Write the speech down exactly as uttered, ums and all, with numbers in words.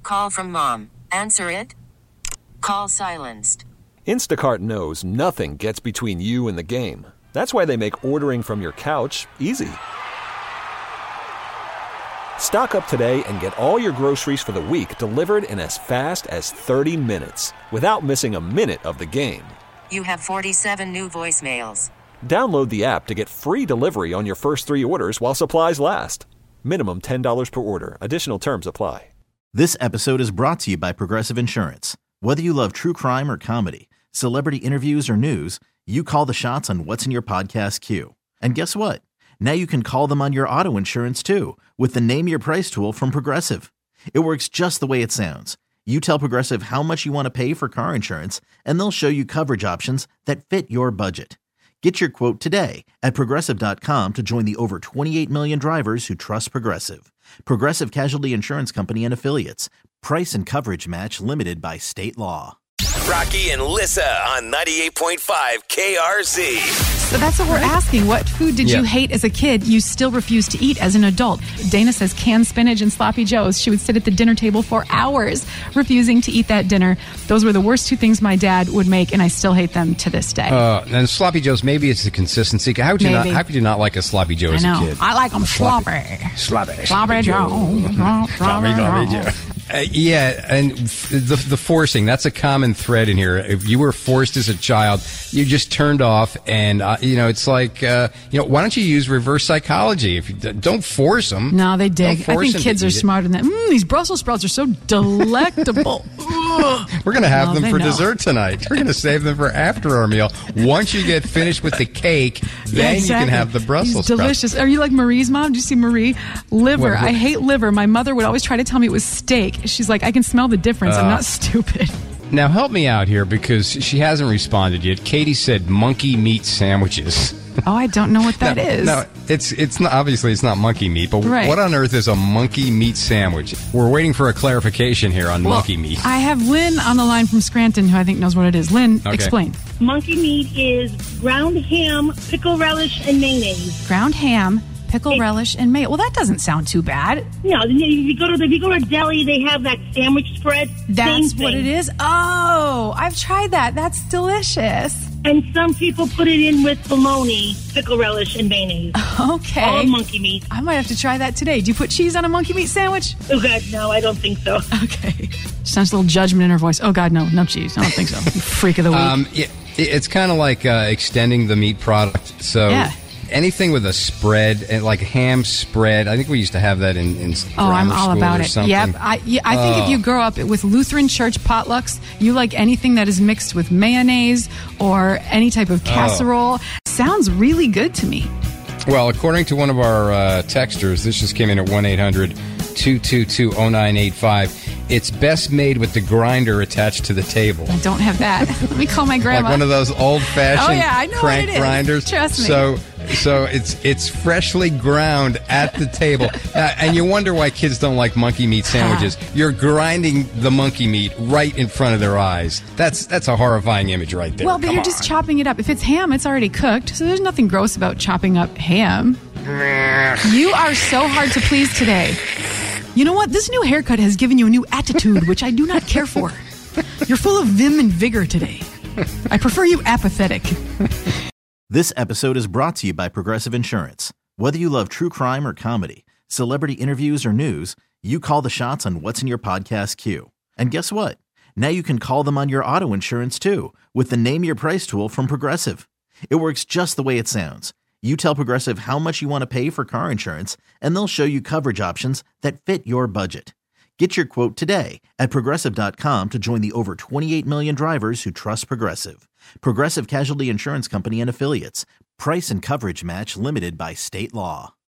call from mom. Answer it. Call silenced. Instacart knows nothing gets between you and the game. That's why they make ordering from your couch easy. Stock up today and get all your groceries for the week delivered in as fast as thirty minutes without missing a minute of the game. You have forty-seven new voicemails. Download the app to get free delivery on your first three orders while supplies last. Minimum ten dollars per order. Additional terms apply. This episode is brought to you by Progressive Insurance. Whether you love true crime or comedy, celebrity interviews or news, you call the shots on what's in your podcast queue. And guess what? Now you can call them on your auto insurance too with the Name Your Price tool from Progressive. It works just the way it sounds. You tell Progressive how much you want to pay for car insurance, and they'll show you coverage options that fit your budget. Get your quote today at Progressive dot com to join the over twenty-eight million drivers who trust Progressive. Progressive Casualty Insurance Company and Affiliates. Price and coverage match limited by state law. Rocky and Lissa on ninety-eight point five K R Z. So that's what we're asking. What food did Yeah. you hate as a kid you still refuse to eat as an adult? Dana says canned spinach and sloppy joes. She would sit at the dinner table for hours refusing to eat that dinner. Those were the worst two things my dad would make, and I still hate them to this day. Uh, and sloppy joes, maybe it's the consistency. How would you not? Maybe. How could you not like a sloppy joe I as know. a kid? I like them sloppy. Sloppy, Sloppy Joe. Sloppy, sloppy Joe. Uh, yeah, and f- the the forcing, that's a common thread in here. If you were forced as a child, you just turned off, and, uh, you know, it's like, uh, you know, why don't you use reverse psychology? If you d- don't force them. No, they dig. Don't I force think them kids to are eat it. smarter than that. Mm, these Brussels sprouts are so delectable. We're going to have Well, them they for know. dessert tonight. We're going to save them for after our meal. Once you get finished with the cake, then Yeah, you can have the Brussels These sprouts. delicious. Are you like Marie's mom? Do you see Marie? Liver. What- what- I hate liver. My mother would always try to tell me it was steak. She's like, I can smell the difference. I'm Uh. not stupid. Now help me out here because she hasn't responded yet. Katie said monkey meat sandwiches. Oh, I don't know what that no, is. No, it's it's not obviously it's not monkey meat, but Right. what on earth is a monkey meat sandwich? We're waiting for a clarification here on Well, monkey meat. I have Lynn on the line from Scranton who I think knows what it is. Lynn, Okay. explain. Monkey meat is ground ham, pickle relish, and mayonnaise. Ground ham, pickle It- relish, and mayo. Well, that doesn't sound too bad. No, if you go to the, if you go to a deli, they have that sandwich spread. That's Same what thing. it is. Oh, I've tried that. That's delicious. And some people put it in with bologna, pickle relish, and mayonnaise. Okay. All monkey meat. I might have to try that today. Do you put cheese on a monkey meat sandwich? Oh God, no, I don't think so. Okay. Sounds a little judgment in her voice. Oh, God, no. No cheese. I don't think so. You freak of the week. Um, it, it's kind of like uh, extending the meat product. So Yeah. anything with a spread, and like ham spread. I think we used to have that in, in Oh, I'm grammar all school about or it. something. Yep. I, yeah, I think Oh. if you grow up with Lutheran church potlucks, you like anything that is mixed with mayonnaise or any type Oh. of casserole. Sounds really good to me. Well, according to one of our uh, texters, this just came in at one eight hundred two two two oh nine eight five. It's best made with the grinder attached to the table. I don't have that. Let me call my grandma. Like one of those old-fashioned Oh, yeah, I know what crank it is. grinders. Trust me. So, so it's it's freshly ground at the table, uh, and you wonder why kids don't like monkey meat sandwiches. You're grinding the monkey meat right in front of their eyes. That's that's a horrifying image right there. Well, but Come you're just on. chopping it up. If it's ham, it's already cooked, so there's nothing gross about chopping up ham. You are so hard to please today. You know what? This new haircut has given you a new attitude, which I do not care for. You're full of vim and vigor today. I prefer you apathetic. This episode is brought to you by Progressive Insurance. Whether you love true crime or comedy, celebrity interviews or news, you call the shots on what's in your podcast queue. And guess what? Now you can call them on your auto insurance too with the Name Your Price tool from Progressive. It works just the way it sounds. You tell Progressive how much you want to pay for car insurance, and they'll show you coverage options that fit your budget. Get your quote today at Progressive dot com to join the over twenty-eight million drivers who trust Progressive. Progressive Casualty Insurance Company and Affiliates. Price and coverage match limited by state law.